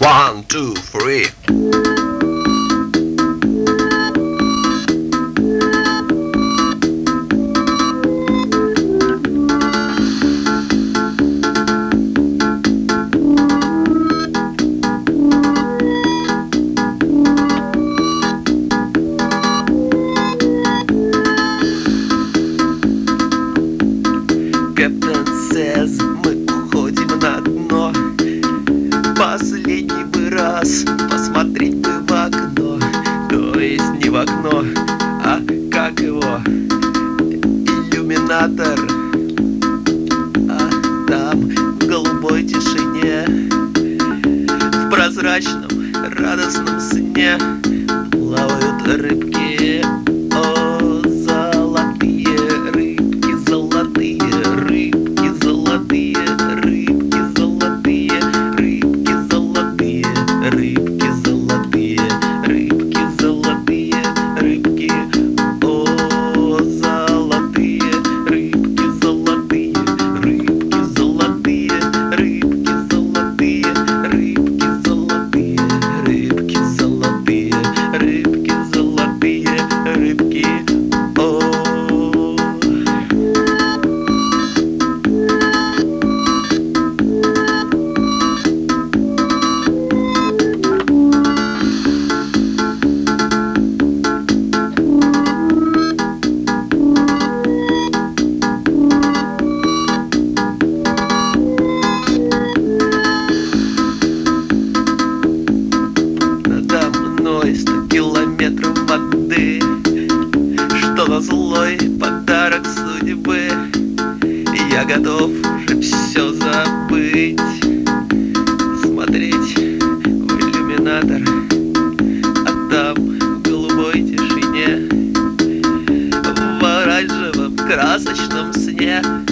One, two, three. Captain says, мы уходим на дно. Последний бы раз посмотреть бы в окно. То есть не в окно, а как его? Иллюминатор. А там в голубой тишине, в прозрачном радостном сне плавают рыбки. О, золотые рыбки, золотые рыбки, золотые рыбки, золотые рыбки, золотые рыбки, золотые рыбки, золотые рыбки. О, золотые рыбки, золотые рыбки, золотые рыбки, золотые рыбки, золотые рыбки, золотые рыбки, золотые рыбки. О. Надо мной 100 километров воды, что на злой подарок судьбы. Я готов уже все забыть, смотреть в иллюминатор, а там в голубой тишине, в оранжевом красочном сне